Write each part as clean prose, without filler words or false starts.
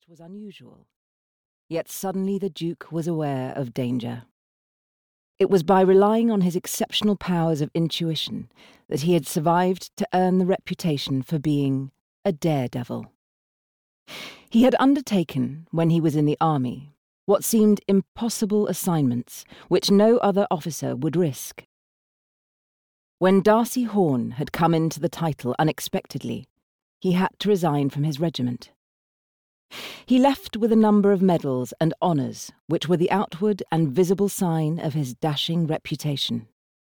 was unusual. Yet suddenly the Duke was aware of danger. It was by relying on his exceptional powers of intuition that he had survived to earn the reputation for being a daredevil. He had undertaken, when he was in the army, what seemed impossible assignments which no other officer would risk. When Darcy Horn had come into the title unexpectedly, he had to resign from his regiment. He left with a number of medals and honours which were the outward and visible sign of his dashing reputation.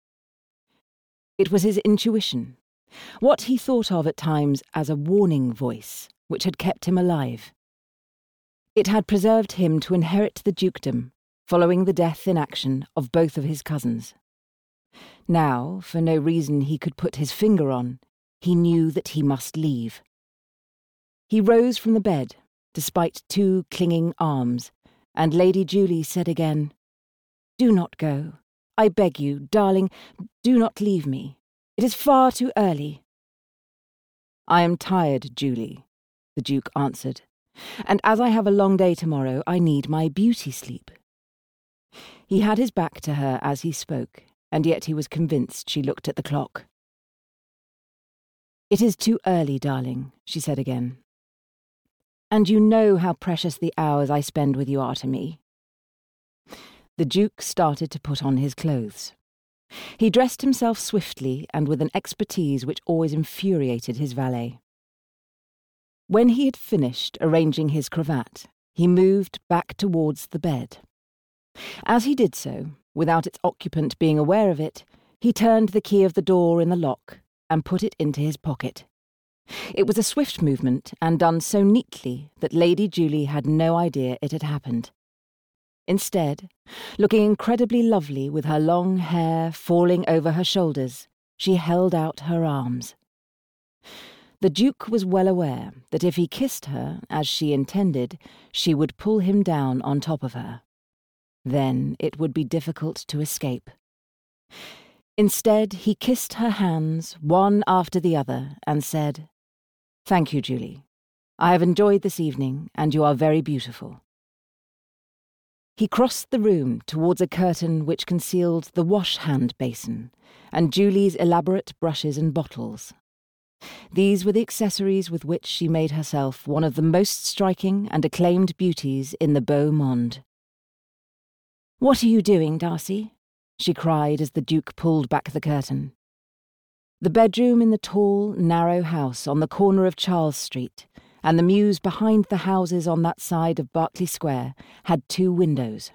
It was his intuition, what he thought of at times as a warning voice, which had kept him alive. It had preserved him to inherit the dukedom, following the death in action of both of his cousins. Now, for no reason he could put his finger on, he knew that he must leave. He rose from the bed, despite 2 clinging arms, and Lady Julie said again, "Do not go. I beg you, darling, do not leave me. It is far too early." "I am tired, Julie," the Duke answered, "and as I have a long day tomorrow, I need my beauty sleep." He had his back to her as he spoke, and yet he was convinced she looked at the clock. "It is too early, darling," she said again. "And you know how precious the hours I spend with you are to me." The Duke started to put on his clothes. He dressed himself swiftly and with an expertise which always infuriated his valet. When he had finished arranging his cravat, he moved back towards the bed. As he did so, without its occupant being aware of it, he turned the key of the door in the lock and put it into his pocket. It was a swift movement and done so neatly that Lady Julie had no idea it had happened. Instead, looking incredibly lovely with her long hair falling over her shoulders, she held out her arms. The Duke was well aware that if he kissed her, as she intended, she would pull him down on top of her. Then it would be difficult to escape. Instead, he kissed her hands, one after the other, and said, "Thank you, Julie. I have enjoyed this evening, and you are very beautiful." He crossed the room towards a curtain which concealed the wash-hand basin and Julie's elaborate brushes and bottles. These were the accessories with which she made herself one of the most striking and acclaimed beauties in the beau monde. "What are you doing, Darcy?" she cried as the Duke pulled back the curtain. The bedroom in the tall, narrow house on the corner of Charles Street and the mews behind the houses on that side of Berkeley Square had 2 windows.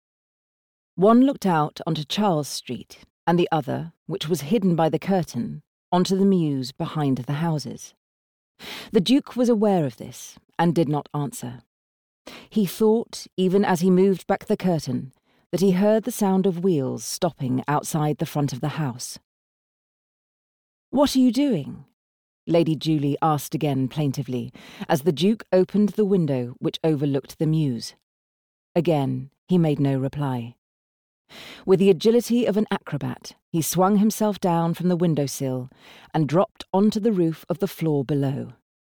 One looked out onto Charles Street, and the other, which was hidden by the curtain, onto the mews behind the houses. The Duke was aware of this and did not answer. He thought, even as he moved back the curtain, that he heard the sound of wheels stopping outside the front of the house. "What are you doing?" Lady Julie asked again plaintively, as the Duke opened the window which overlooked the mews. Again, he made no reply. With the agility of an acrobat, he swung himself down from the window-sill and dropped onto the roof of the floor below.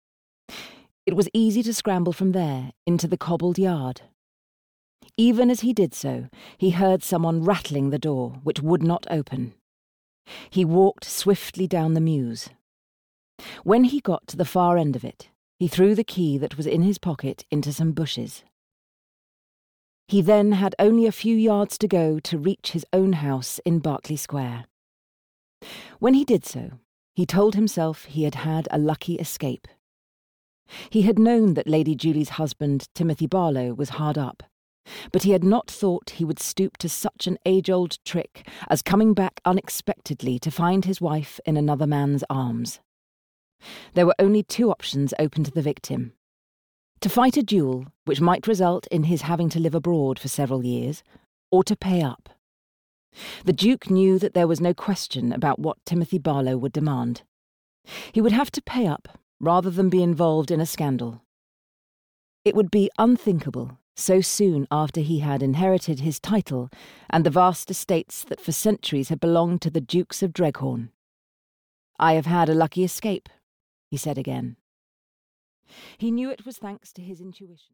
It was easy to scramble from there into the cobbled yard. Even as he did so, he heard someone rattling the door, which would not open. He walked swiftly down the mews. When he got to the far end of it, he threw the key that was in his pocket into some bushes. He then had only a few yards to go to reach his own house in Berkeley Square. When he did so, he told himself he had had a lucky escape. He had known that Lady Julie's husband, Timothy Barlow, was hard up, but he had not thought he would stoop to such an age-old trick as coming back unexpectedly to find his wife in another man's arms. There were only 2 options open to the victim: to fight a duel, which might result in his having to live abroad for several years, or to pay up. The Duke knew that there was no question about what Timothy Barlow would demand. He would have to pay up rather than be involved in a scandal. It would be unthinkable, so soon after he had inherited his title and the vast estates that for centuries had belonged to the Dukes of Dreghorn. "I have had a lucky escape," he said again. He knew it was thanks to his intuition.